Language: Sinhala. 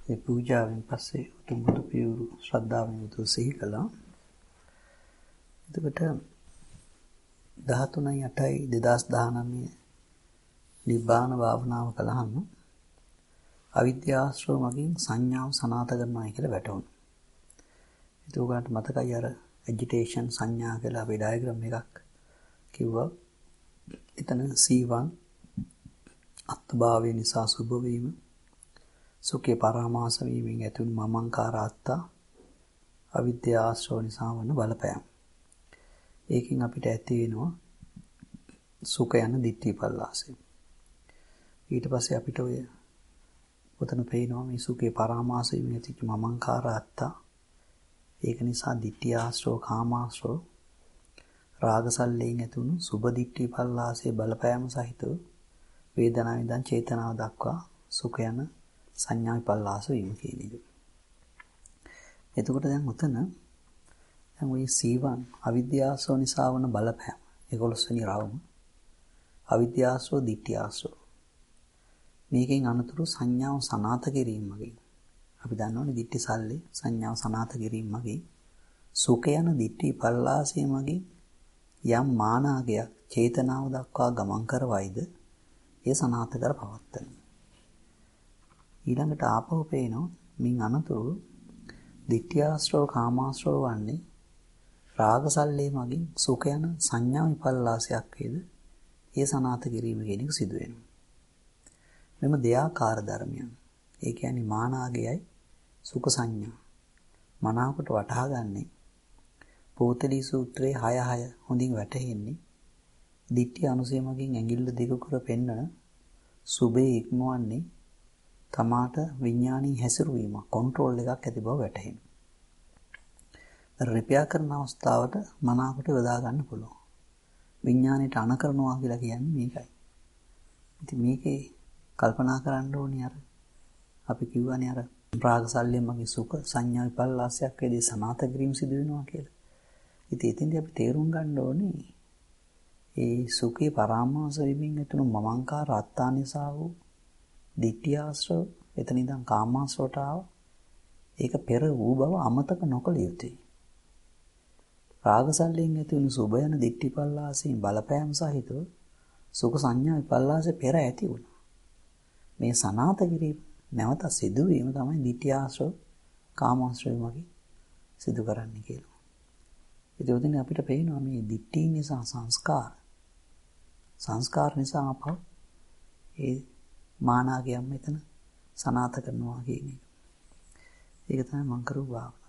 ඒ පූජාවෙන් පස්සේ උතුම් බුදු පියවරු ශ්‍රද්ධාවෙන් යුතුව සිහි කළා. එතකොට 13/8/2019 නිබ්බාන භාවනාව කළාම අවිද්‍යාශ්‍රව මගින් සංඥාව සනාථ කරනවා කියලා වැටහුණා. ඒක උගන්ට මතකයි අර ඇජිටේෂන් සංඥා කියලා අපි ඩයග්‍රෑම් එකක් කිව්වා. එතන C1 අත්භාවය නිසා සුභ වීම, සුඛේ පරාමාස වීමෙන් ඇතිවන මමංකාර අත්තා, අවිද්‍යාශ්‍රව නිසා වන බලපෑම. ඒකෙන් අපිට ඇති වෙනවා සුඛ යන දිට්ඨි පල්ලාසය. ඊට පස්සේ අපිට ඔය උතන පේනවා මේ සුඛේ පරාමාස වීමෙන් ඇතිවෙච්ච මමංකාර අත්තා. ඒක නිසා දිට්ඨි ආශ්‍රව, කාමාශ්‍රව, රාගසල්ලයෙන් ඇතිවුණු සුභ දිට්ඨි පල්ලාසයේ බලපෑම සහිතව වේදනාවෙන් ඉඳන් චේතනාව දක්වා සුඛ යන සංඥා විපල්ලාස වීම කියන එක. එතකොට දැන් උතන දැන් ওই C1 අවිද්‍යාසෝ නිසා වන බලපෑම 11 වෙනි රවුම අවිද්‍යාසෝ දිට්ඨියාසෝ මේකෙන් අනතුරු සංඥාව සනාථ කිරීම මගින් අපි දන්නවනේ දිට්ඨි සල්ලේ සංඥාව සනාථ කිරීම මගින් සුඛ යන දිට්ඨි පල්ලාසය මගින් යම් මානාගයක් චේතනාව දක්වා ගමන් කරවයිද ඒ සනාථ කර පවත්තන. ඊළඟට ආපහු පේනවා මින් අනතුරු දිට්ඨියාශ්‍රව කාමාශ්‍රව වන්නේ රාගසල්ලේ මගින් සුඛ යන සංඥා විපල්ලාසයක් වේද ඒ සනාථ කිරීම කියන එක සිදු වෙනවා. මෙම දෙයාකාර ධර්මයන් ඒ කියන්නේ මානාගයයි සුඛ සංඥා මනාවකට වටහා ගන්නේ පෝතලී සූත්‍රයේ 6:6 හොඳින් වැටහෙන්නේ දිට්ඨි අනුසය මගින් ඇඟිල්ල දෙක කර පෙන්නන සුභේ ඉක්මවන්නේ තමාට විඥාණී හැසිරවීම කන්ට්‍රෝල් එකක් ඇති බව වැටහෙනවා. රිපෙයාර් කරන අවස්ථාවට මනාවකට යොදා ගන්න පුළුවන්. විඥාණයට අණ කරනවා කියලා කියන්නේ මේකයි. ඉතින් මේකේ කල්පනා කරන්න ඕනේ අර අපි කියවනේ අර රාගසල්ලෙන් මගේ සුඛ සංඥා විපල්ලාසයක් වේදී සනාථ කිරීම සිදු වෙනවා කියලා. ඉතින් එතෙන්දී අපි තේරුම් ගන්න ඕනේ ඒ සුඛේ පරාමාස වීමෙන් ඇතිවන මමංකාර අත්තා නිසා වූ දිට්ඨියාශ්‍රව එතන ඉඳන් කාමාශ්‍රවට ආව ඒක පෙර වූ බව අමතක නොකළ යුතුයි. රාගසල්ලෙන් ඇතිවන සුභ යන දිට්ඨිපල්ලාසයෙන් බලපෑම් සහිතව සුඛ සංඥා විපල්ලාසෙ පෙර ඇති වුණා. මේ සනාථ කිරීම නැවත සිදුවීම තමයි දිට්ඨියාශ්‍රව කාමාශ්‍රව වගේ සිදු කරන්නේ කියලා. ඉතින් උදින අපිට පේනවා මේ දිට්ඨි නිසා සංස්කාර නිසා අපව ඒ මානාගයන් මෙතන සනාථ කරනවා කියන එක. ඒක තමයි මම කරුවා.